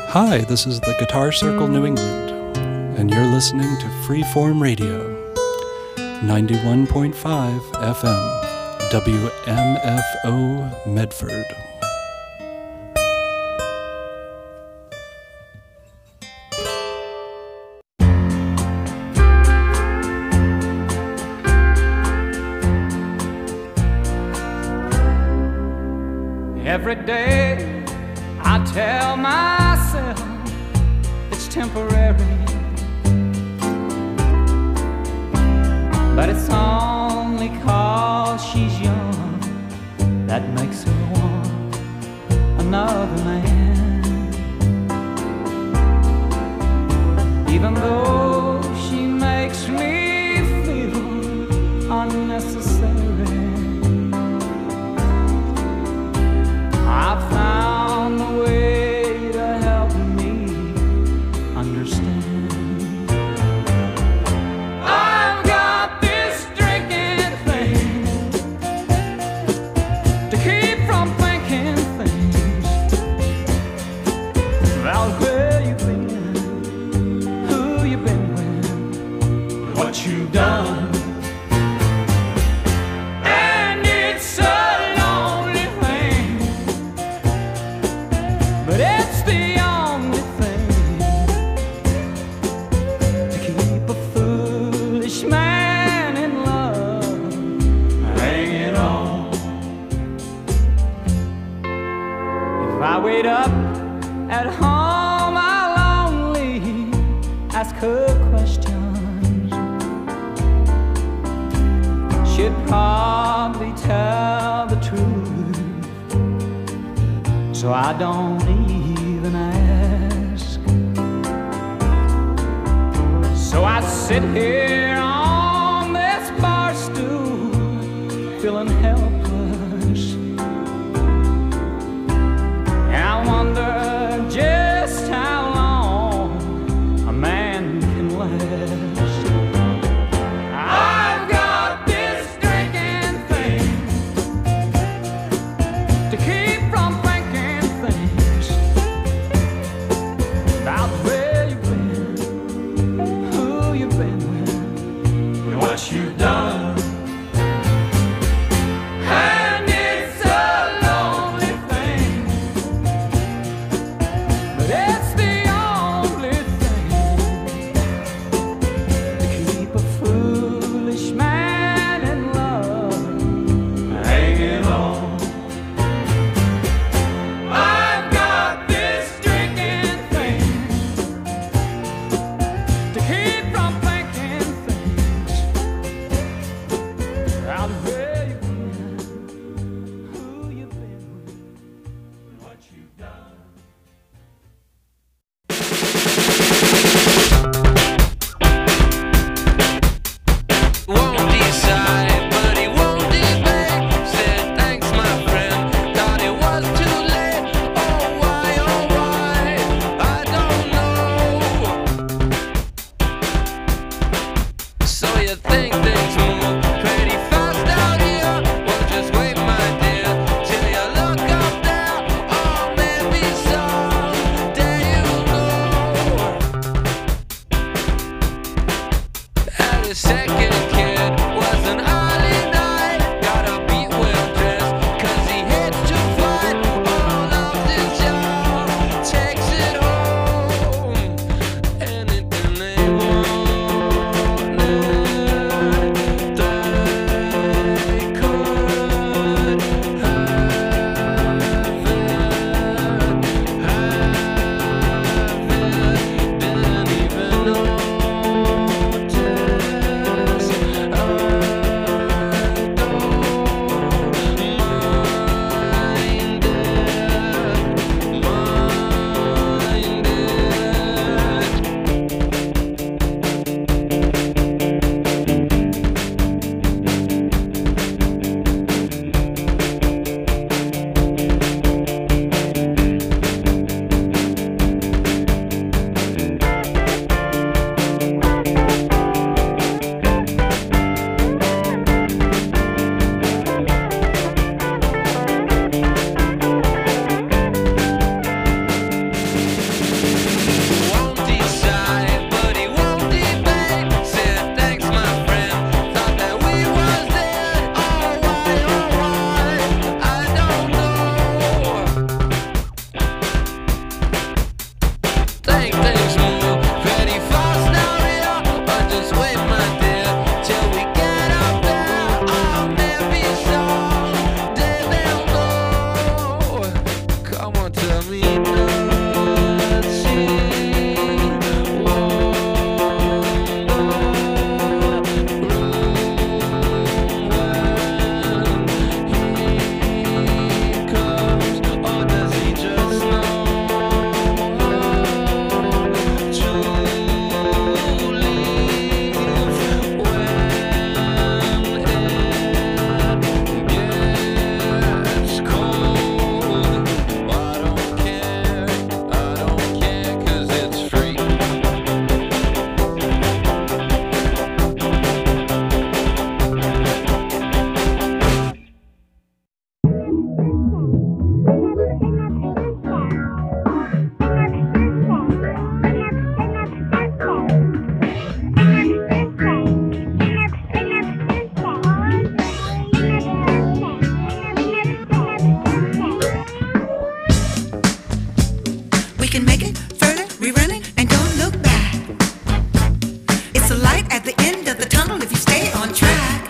Hi, this is the Guitar Circle New England, and you're listening to Freeform Radio, 91.5 FM, WMFO Medford. Every day I tell myself it's temporary, but it's only 'cause she's young that makes her want another man. Even though she makes me feel unnecessary, I've found a way to help me understand. I've got this drinking thing to keep from thinking things about where you've been, who you've been with, what you've done. Wait up at home, I'll only ask her questions. She'd probably tell the truth, so I don't even ask. So I sit here on this bar stool, feeling helpless. I wonder just how long a man can last. I've got this drinking thing to keep from thinking things about where you've been, who you've been with, and what you've done. light at the end of the tunnel if you stay on track.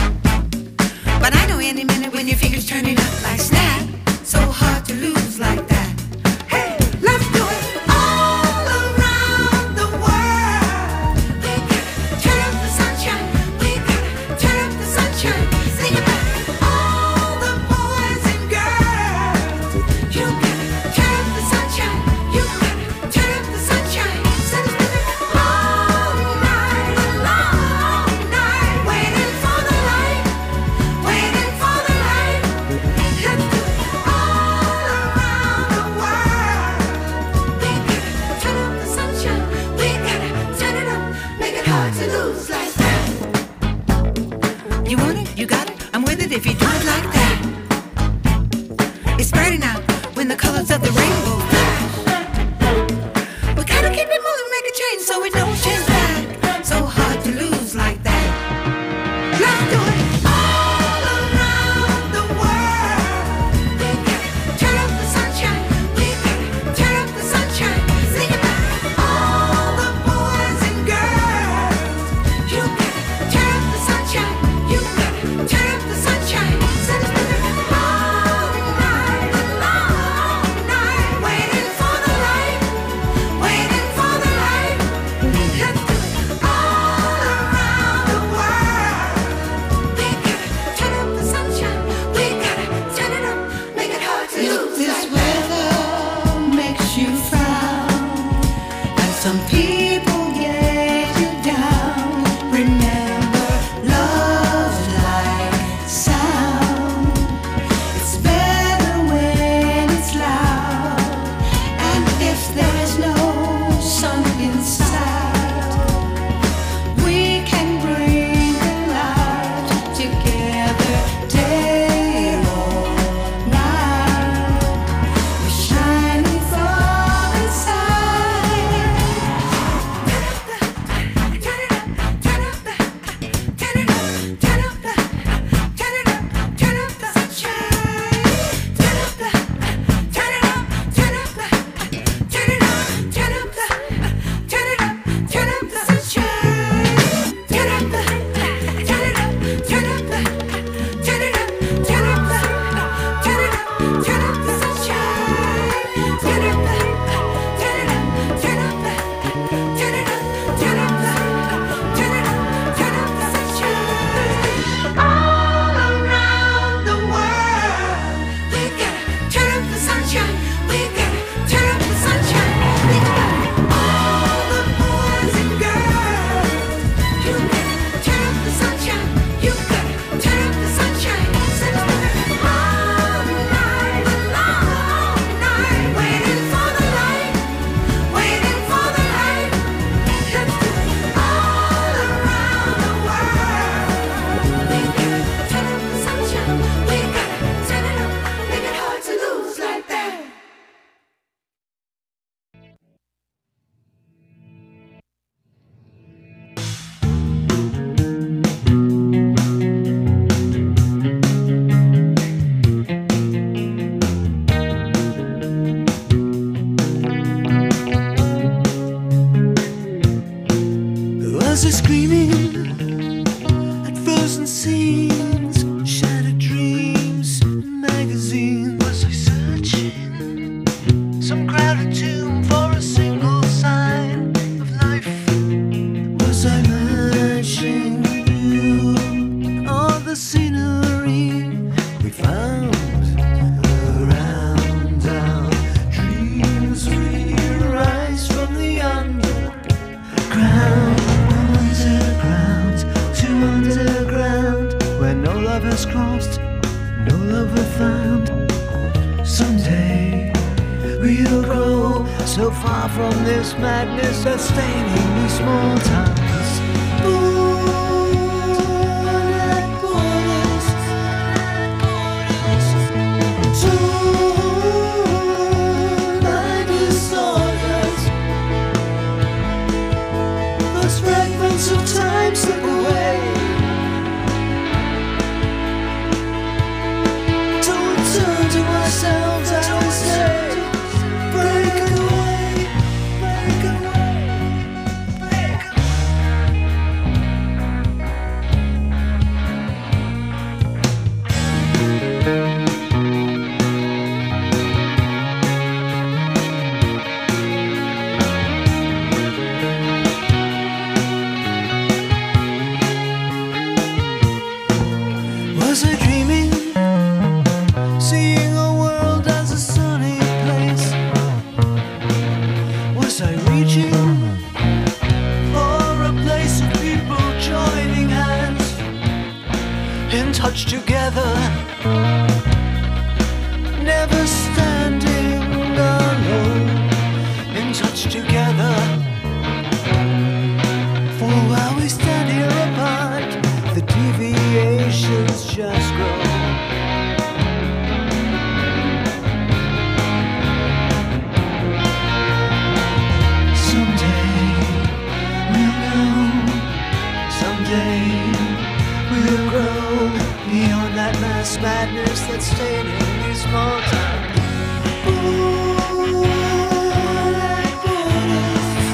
But I know any minute when your fingers turning up like snap, so hard to lose like that. Hey, let's do it all around the world. We gotta turn up the sunshine. We gotta turn up the sunshine. Sing about all the boys and girls. You gotta turn up the sunshine. You gotta turn up the sunshine. Send us all night, long night, waiting for the light, waiting for the light. Let's do it all around the world. We gotta turn up the sunshine. We gotta turn it up, make it hard to lose like that. You want it, you got it, I'm with it if you do it like that. It's brighter out when the colors of the rainbow flash. We gotta keep it moving, make a change so it don't change back. So hard to lose like that. Let's do it all around the world. We gotta turn up the sunshine. We gotta turn up the sunshine. Sing about all the boys and girls. You gotta turn up the sunshine. You gotta turn up the sunshine. Send us all night, long night, waiting for the light, waiting for the light. Let's do it all around the world. We gotta turn up the sunshine. We gotta turn it up, make it hard to lose. This weather makes you frown, and some people get you down. Remember, love's like sound. It's better when it's loud, and if there's no sun inside, we can bring the light together day or night. We're shining from inside. Turn it up, turn up the, turn it up, turn up the, turn it up, turn up the sunshine. Turn up the, turn it up, turn up the, turn it up, turn up the, turn it up, turn up the sunshine. Turn up the, turn it up, turn up the, turn it up, turn up the, turn it up, turn up the sunshine. Turn up the, turn it up, turn up the, turn it up, turn up the, turn it up, turn up the sunshine. All around the world, we gotta turn up the sunshine. We gotta turn up the sunshine. Think about all the boys and girls. You gotta turn up the sunshine. You gotta turn up the sunshine. Send us all night, long night, waiting for the light, waiting for the light. Let's do it all around the world. We gotta turn up the sunshine. We gotta turn it up, make it hard to lose like that. Was it screaming at frozen scenes, shattered dreams, and magazines? Was I searching some crowded tomb for a single sign of life? Was I matching you all the scenery we found around our dreams? We rise from the underground. Underground to underground, where no love has crossed, no lover found. Someday we'll grow so far from this madness that's staining these small towns. Born at borders, torn by disorders. Those fragments of time slip away. Don't turn to ourselves, I will say. Break away, break away, break away. touch together, never standing alone, in touch together. For while we stand here apart, the deviations just grow. We'll grow beyond that mass madness that's staining these small towns. Ooh, like borders,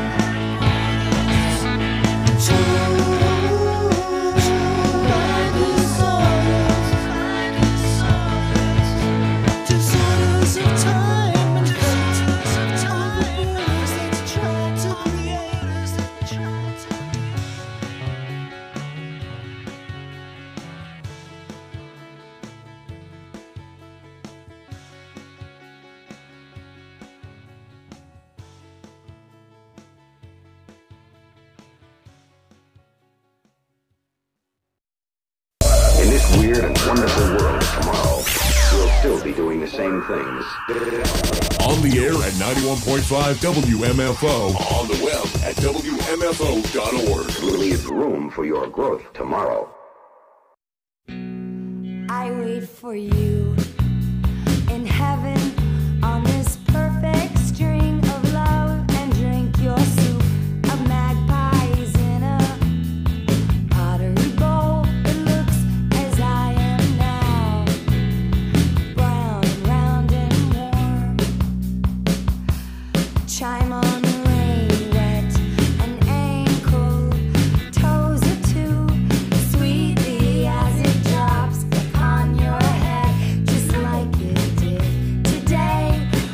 disorders of time and filters of time. Let's try to create us. In this weird and wonderful world of tomorrow, we'll still be doing the same things. On the air at 91.5 WMFO. On the web at WMFO.org. We'll leave room for your growth tomorrow. I wait for you in heaven on this perfect string of love and drink your soup of magpies in a pottery bowl that looks as I am now, brown and round and warm. Chime on the rain, wet and ankle, toes are too sweetly as it drops upon your head, just like it did today.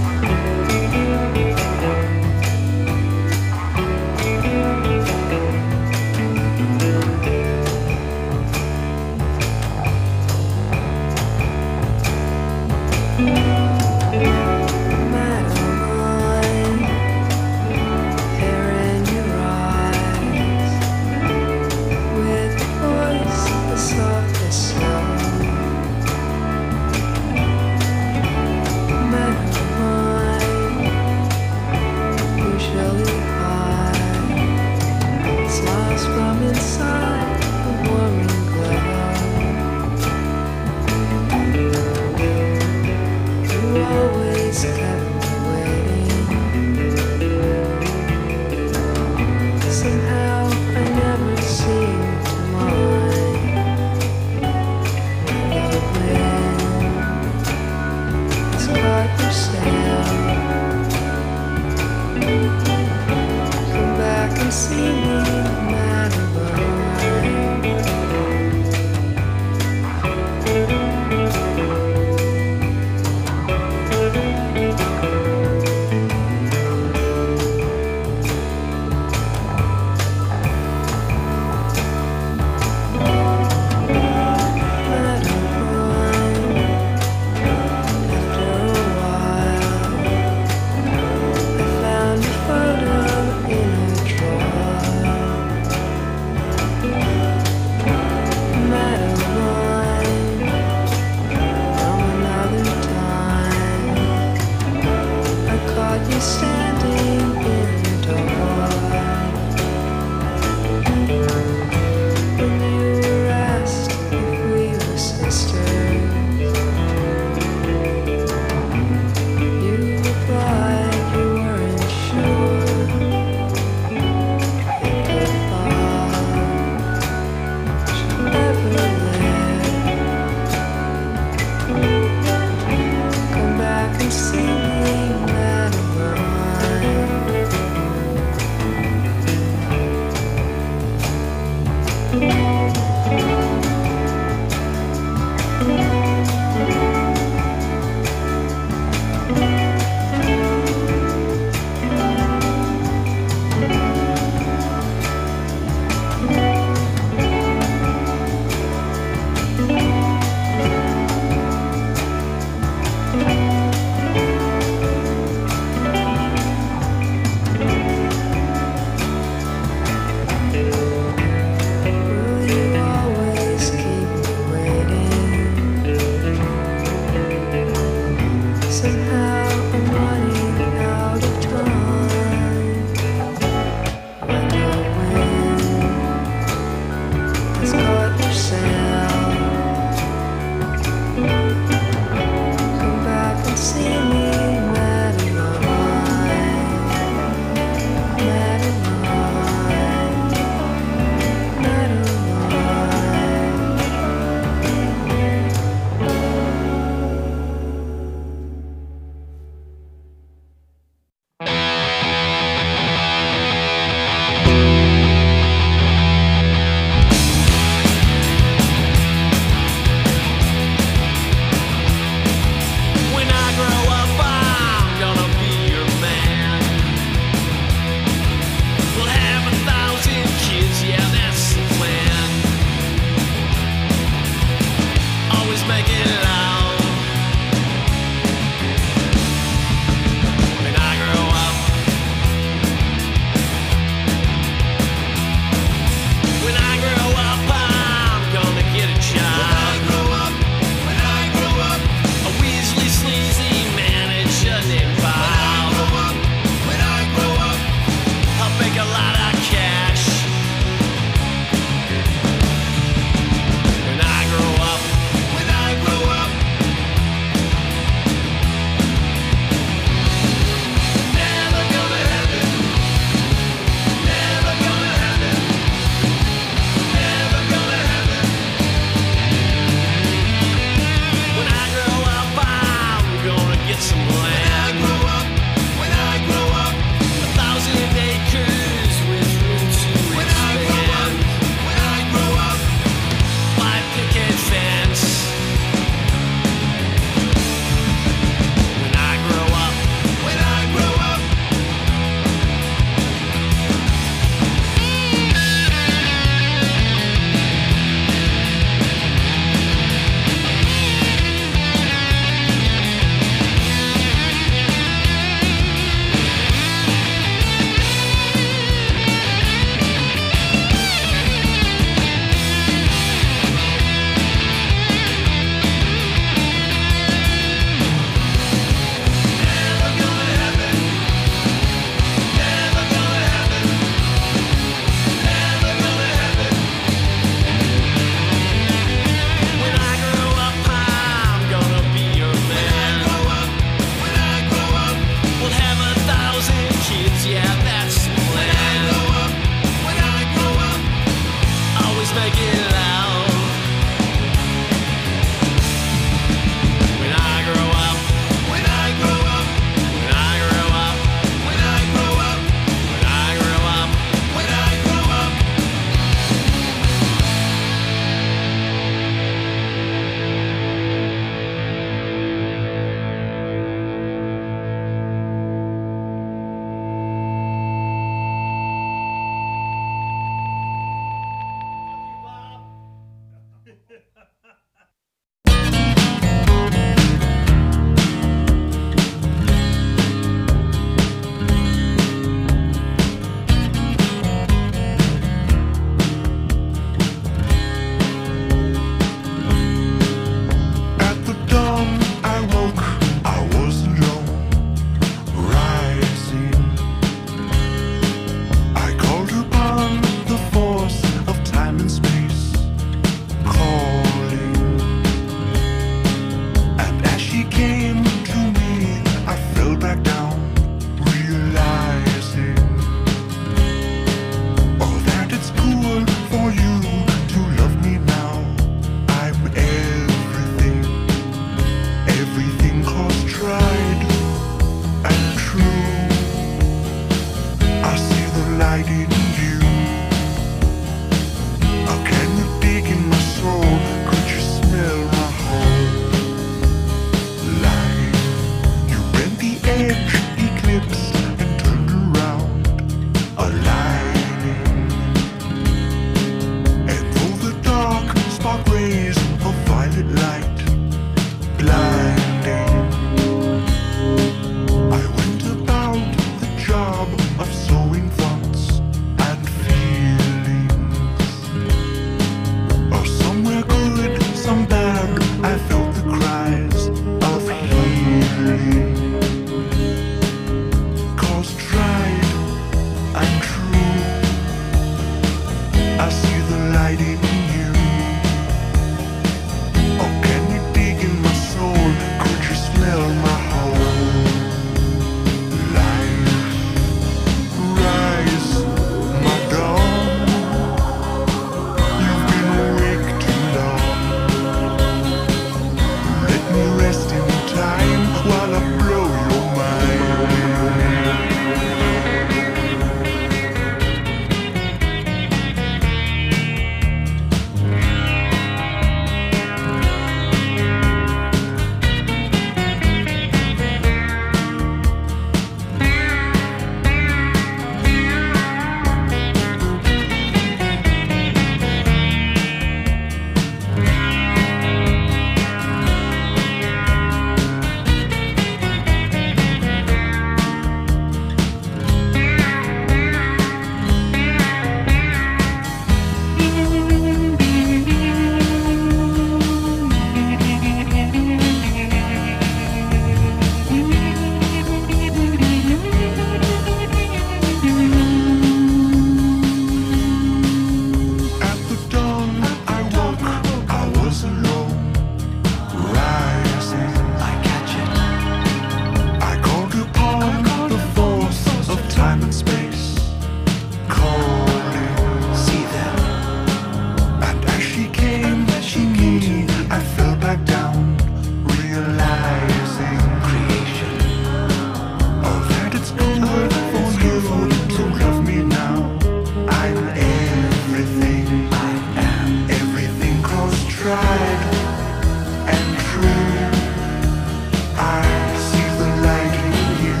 tried and true. I see the light in you.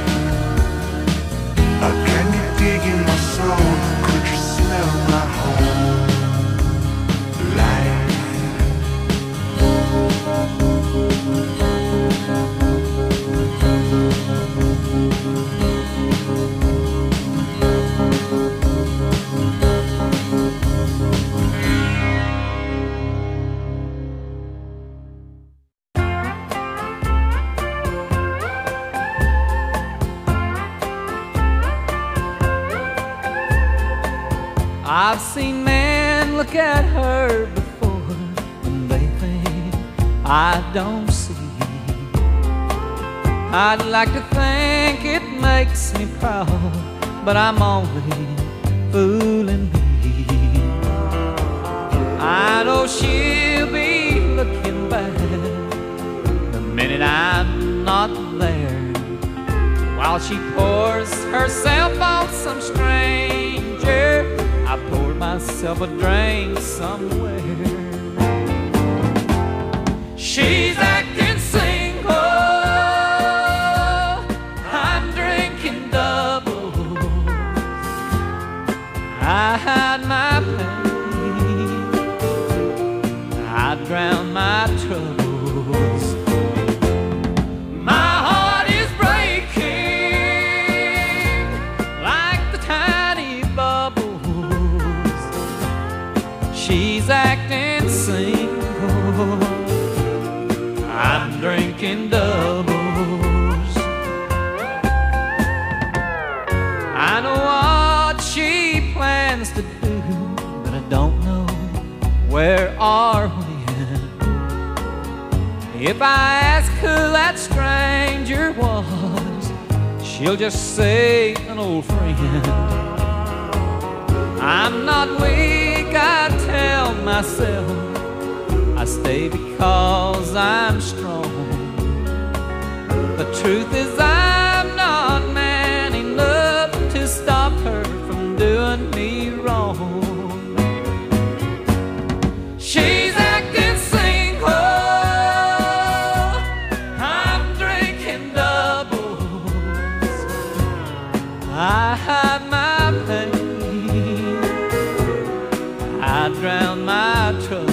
Can you dig in my soul? Could you smell my whole life? I've seen men look at her before and they think I don't see. I'd like to think it makes me proud, but I'm only fooling me. I know she'll be looking back the minute I'm not there, while she pours herself on some stranger. I poured myself a drink somewhere. She's acting single, I'm drinking doubles. I hide my pain, I drown my troubles. My heart is breaking like the tiny bubbles. She's acting single, I'm drinking doubles. I know what she plans to do, but I don't know where or when. If I ask who that stranger was, she'll just say an old friend. I'm not weak, I tell myself. I stay because I'm strong. The truth is I'm not man enough to stop her from doing me wrong. She's acting single, I'm drinking doubles. I hide my pain, I drown my troubles.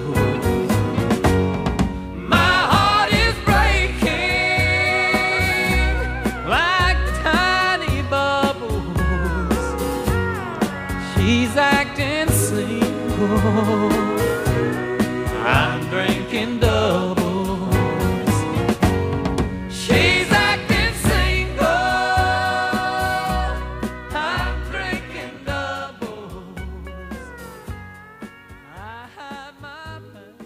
My heart is breaking like tiny bubbles. She's acting single, I'm drinking doubles. She's acting single, I'm drinking doubles. I hide my pain.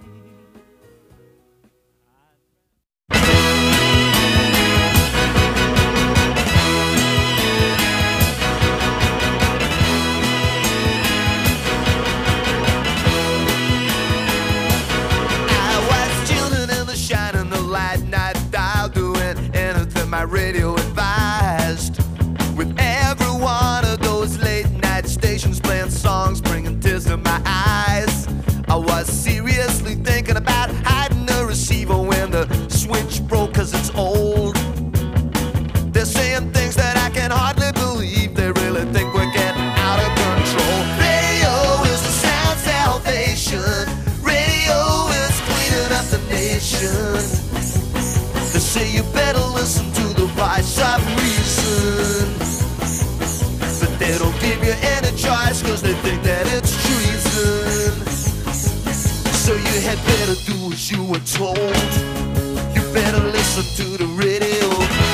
I was chilling in the shining the light night dial, doing anything my radio advised. With every one of those late night stations playing songs, bringing tears to my eyes. I was seriously thinking about hiding the receiver when the switch broke, cause it's old. They're saying things that I can hardly believe. They really think we're getting out of control. Radio is the sound salvation. Radio is cleaning up the nation. They say you better listen to the voice of reason, but they don't give you any choice, cause they think that it's treason. So you had better do as you were told. You better listen to the radio.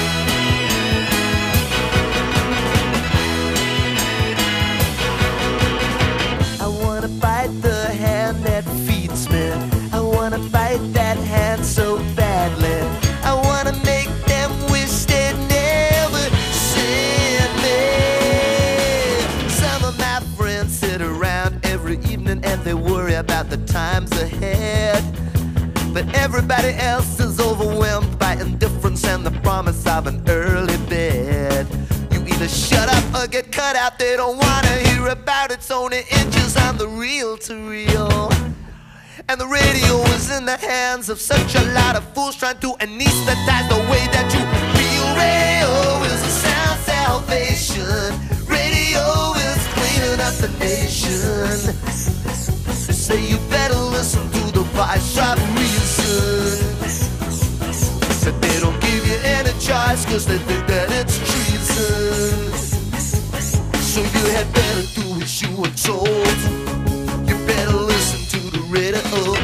I wanna bite the hand that feeds me. I wanna bite that hand so badly. I wanna make them wish they'd never seen me. Some of my friends sit around every evening and they worry about the times ahead. But everybody else is overwhelmed by indifference and the promise of an early bed. You either shut up or get cut out. They don't wanna hear about it's only inches on the reel to reel. And the radio is in the hands of such a lot of fools trying to anesthetize the way that you feel. Radio is a sound salvation. Radio is cleaning up the nation. They say you better listen to the voice of reason. Said they don't give you any choice cause they think that it's treason. So you had better do what you were told. You better listen to the radio.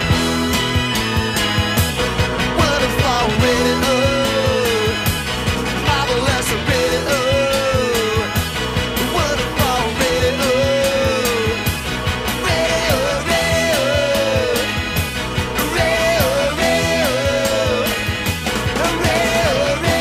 Wonderful radio. Marvelous radio. Wonderful radio. Radio, radio. Radio, radio. Radio,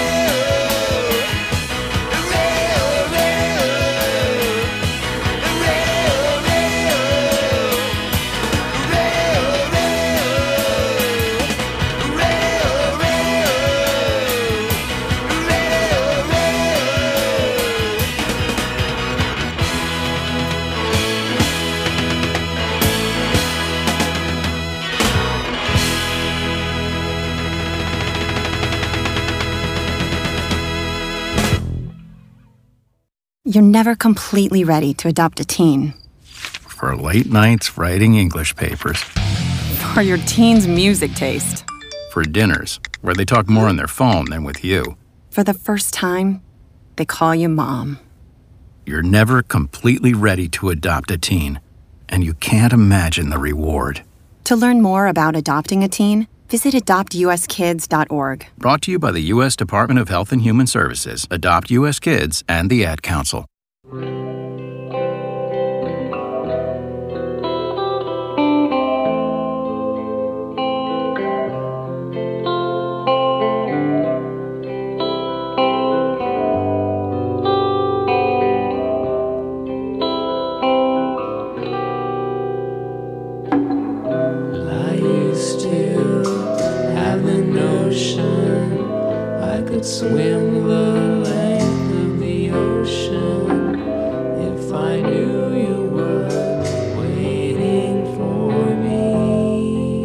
You're never completely ready to adopt a teen. For late nights writing English papers. For your teen's music taste. For dinners, where they talk more on their phone than with you. For the first time, they call you mom. You're never completely ready to adopt a teen, and you can't imagine the reward. To learn more about adopting a teen, visit adoptuskids.org. Brought to you by the U.S. Department of Health and Human Services, Adopt U.S. Kids, and the Ad Council. Swim the length of the ocean if I knew you were waiting for me.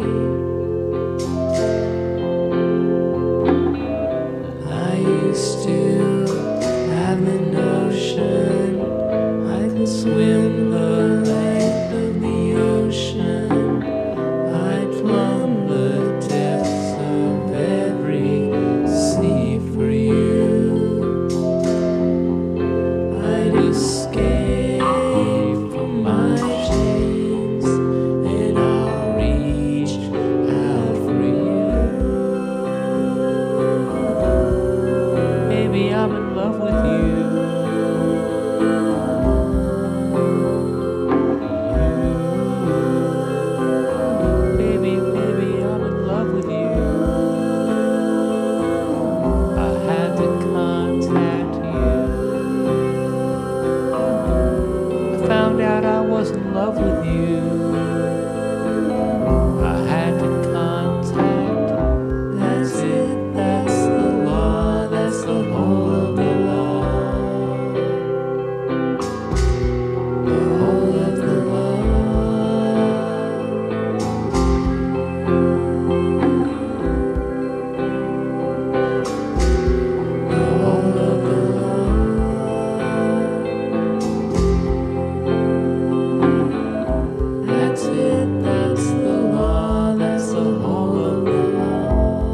I used to have the notion I could swim the length of the ocean. I'd plumb the depths of every sea for you. I'd escape from my chains and I'll reach out for you. Baby, I'm in love with you. Baby, baby, I'm in love with you. Found out I was in love with you. I had to contact. That's it, that's the law, that's the whole of the law. The whole of the law. The whole of the law. That's it, that's the law, that's the whole of the law.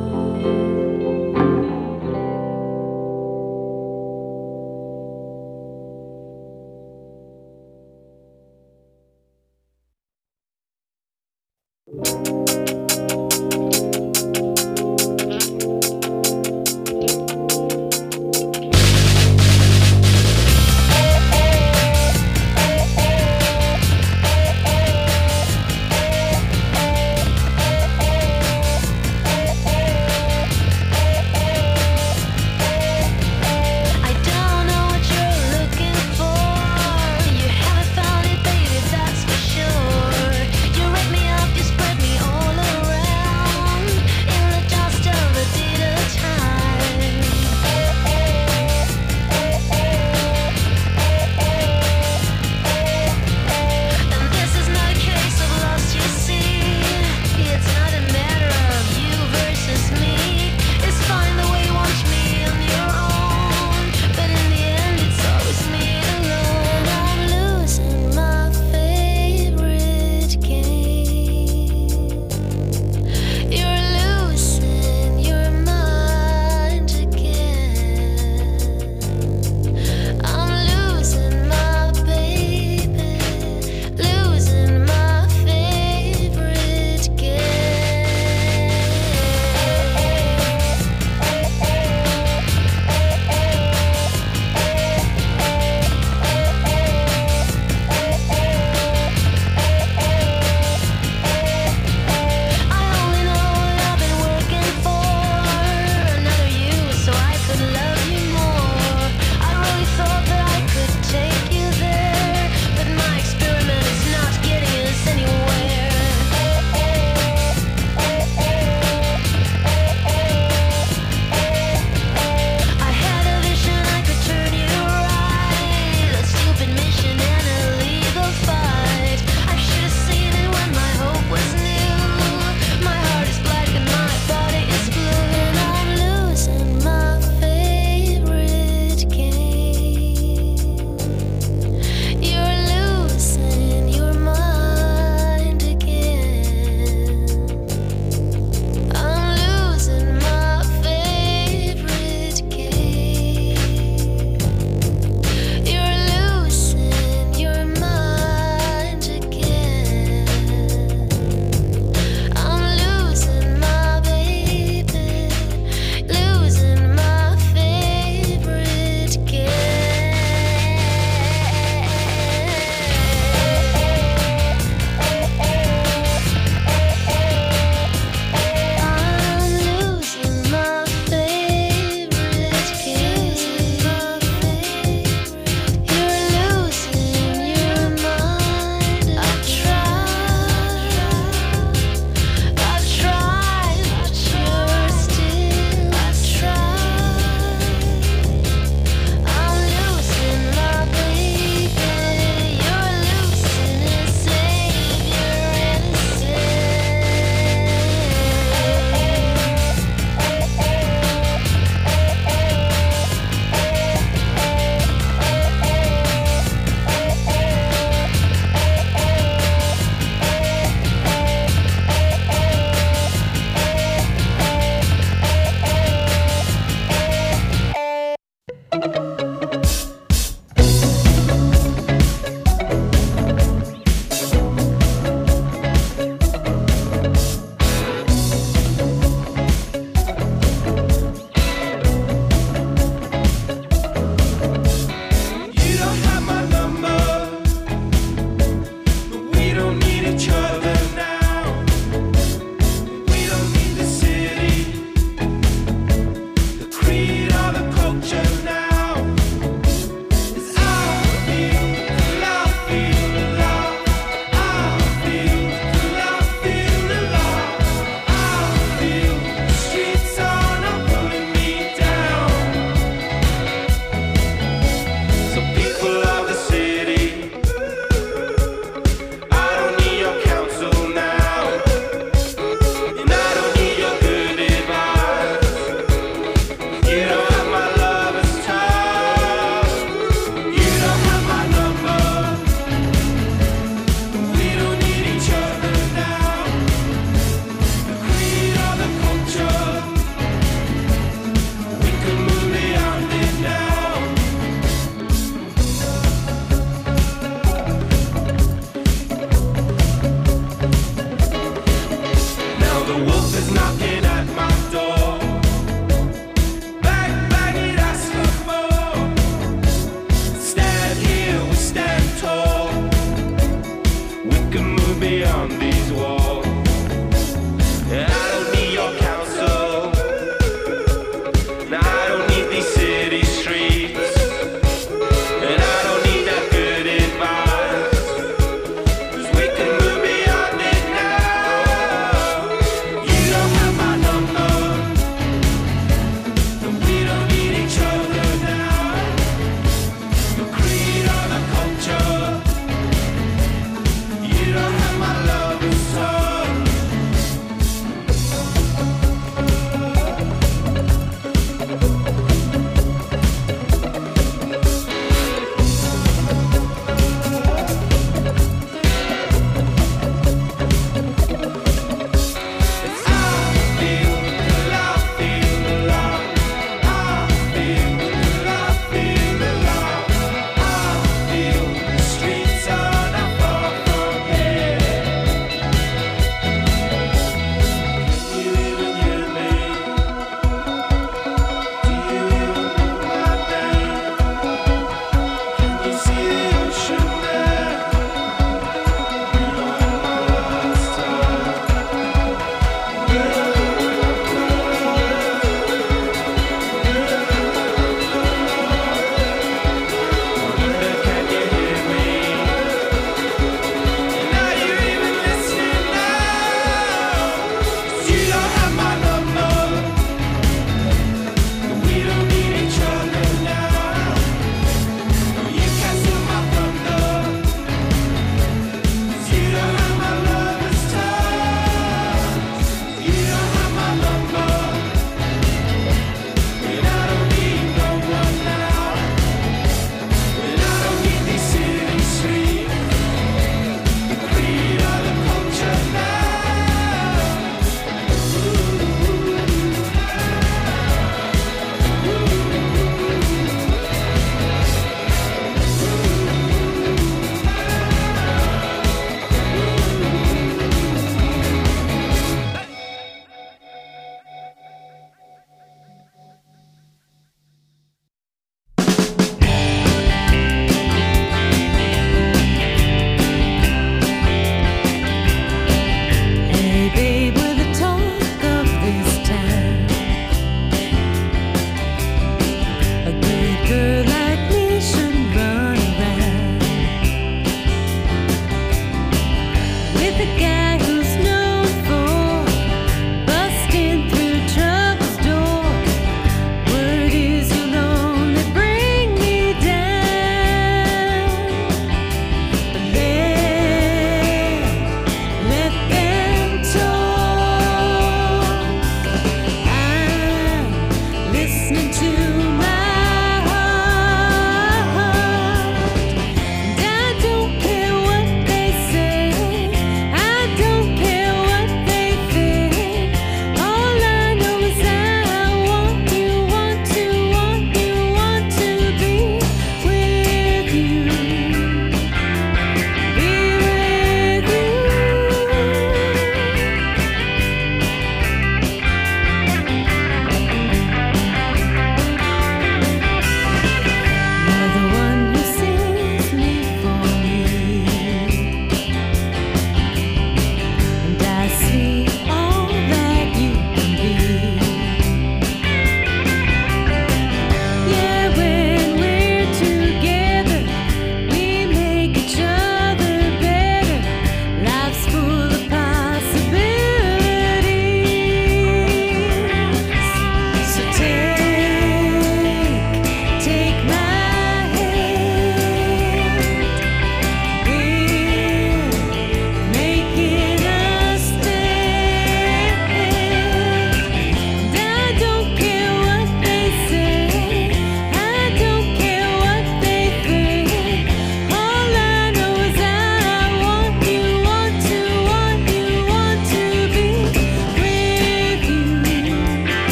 I don't know what you're looking for. You haven't found it, baby, that's for sure. You rip me up, you spread me all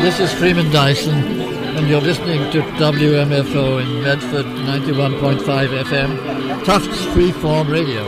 This is Freeman Dyson, and you're listening to WMFO in Medford, 91.5 FM, Tufts Freeform Radio.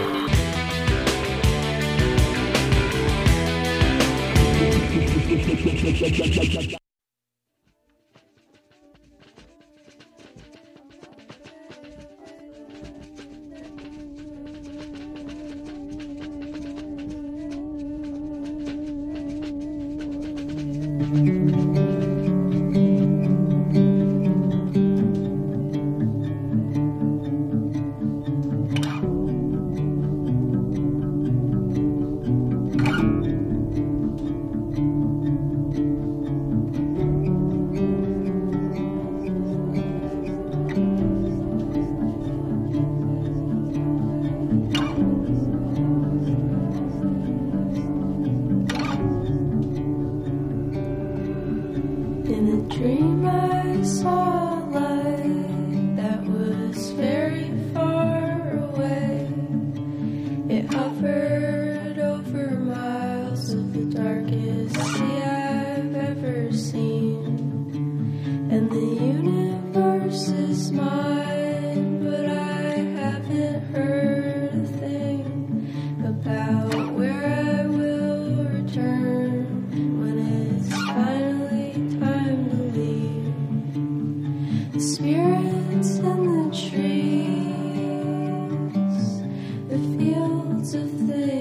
Spirits in the trees, the fields of the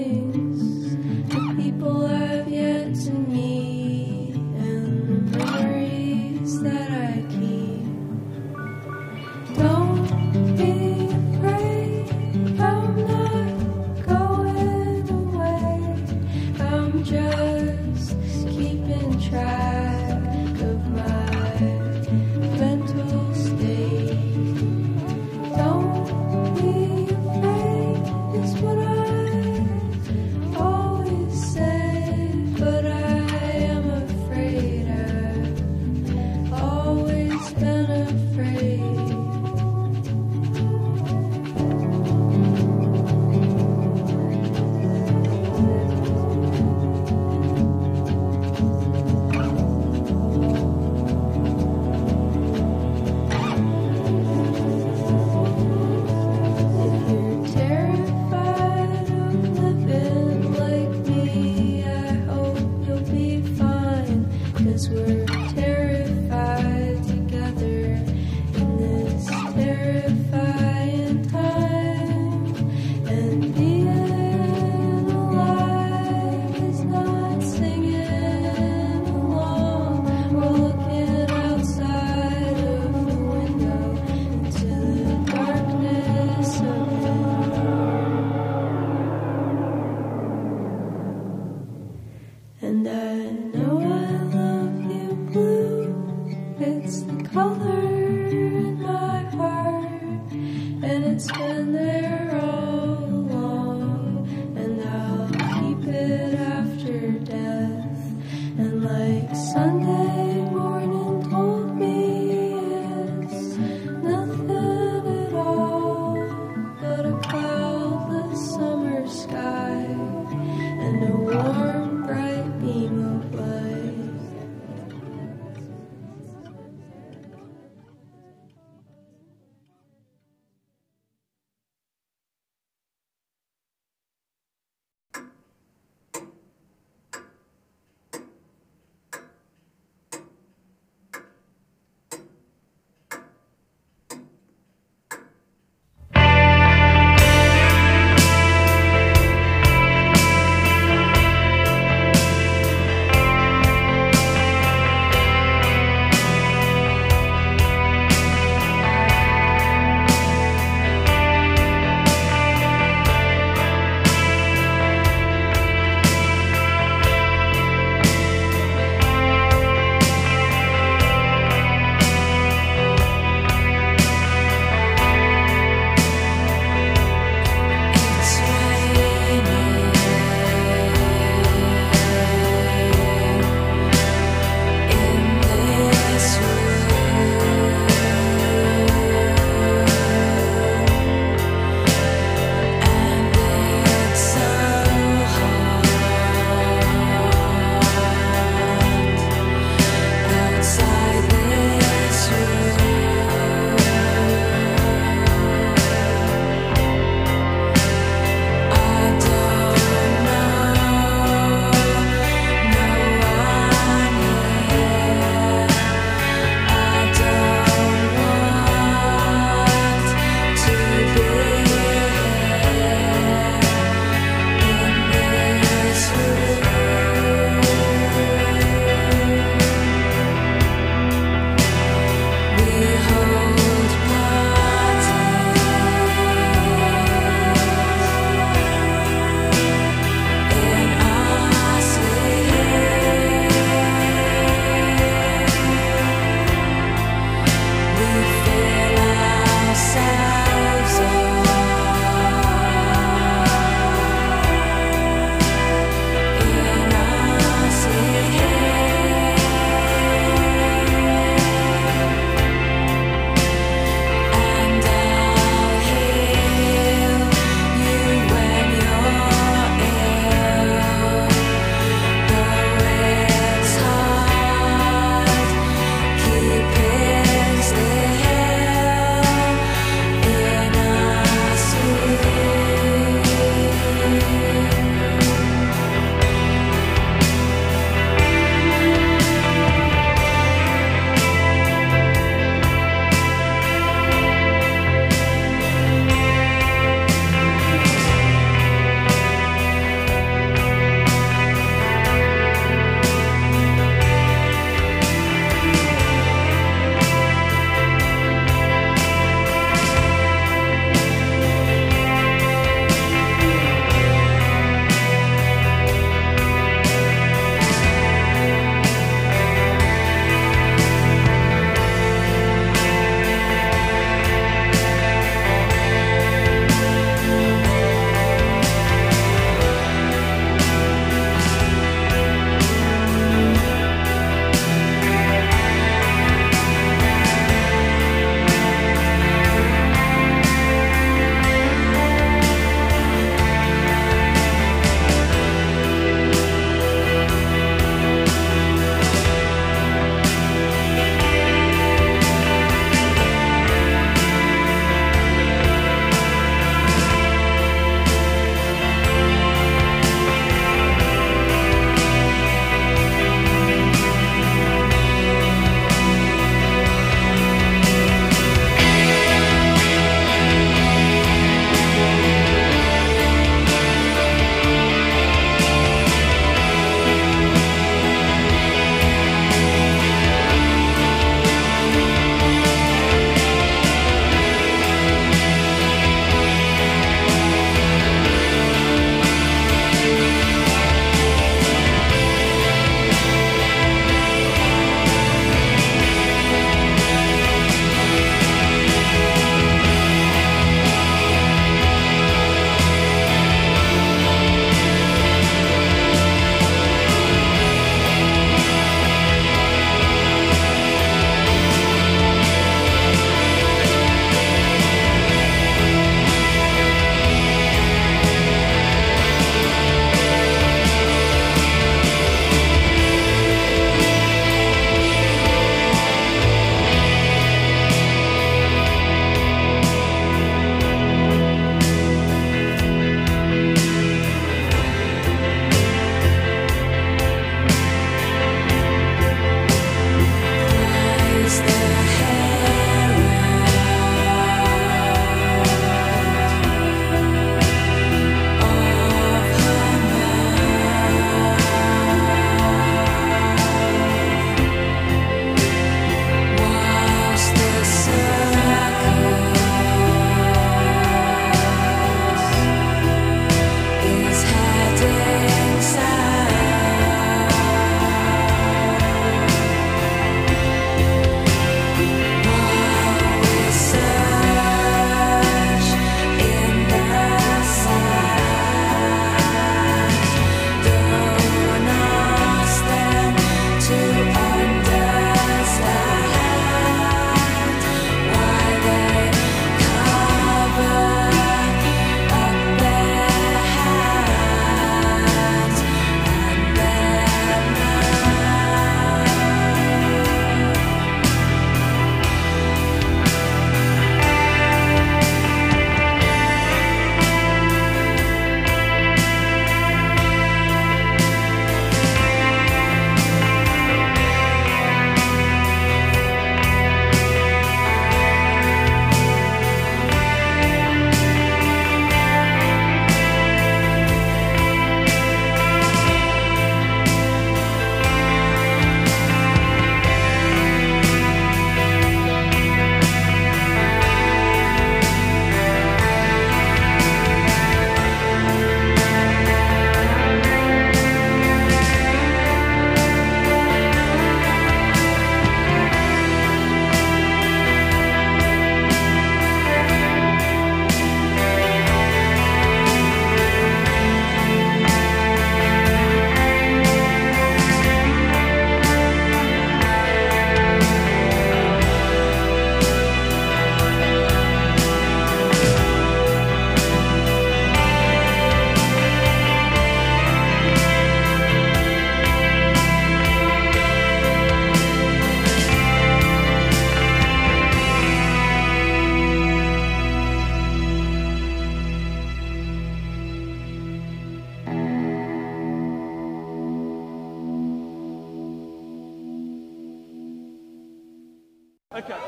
Okay.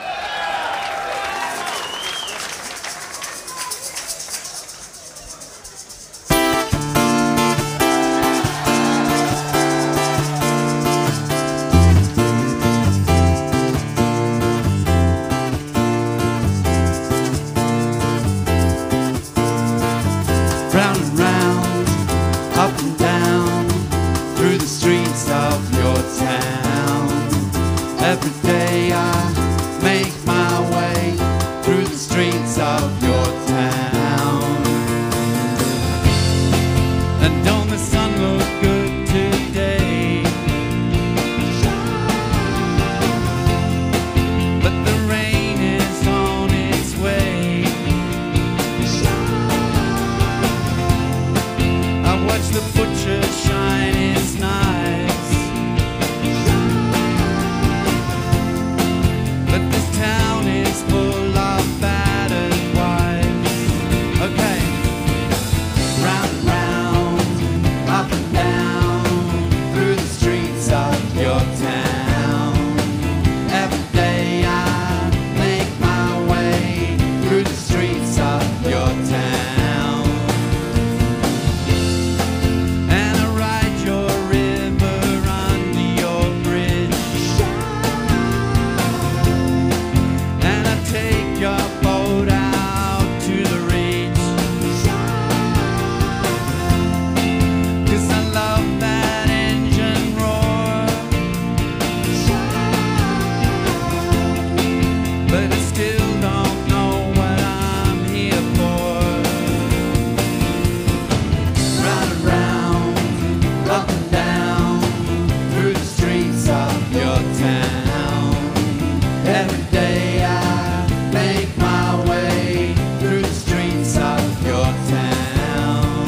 Round and round, up and down, through the streets of your town. Every day I make my way through the streets of your town. And don't the sun look good today? But the rain is on its way. I watch the butcher shine his knives, but this town is full of battered wives. Okay, round and round, up and down, through the streets of your town. Every day I make my way through the streets of your town. And I ride your river under your bridge, and I take your boat out to the reach, 'cause I love that engine roar. But I still don't know what I'm here for. Round and round, up and down, through the streets of your town. Every day I make my way through the streets of your town.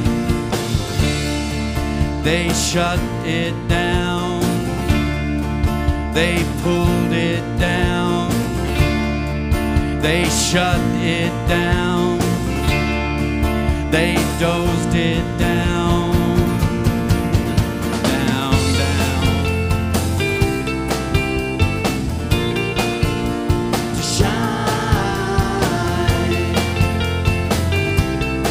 They shut it down, they pulled it down, they shut it down, they dozed it down.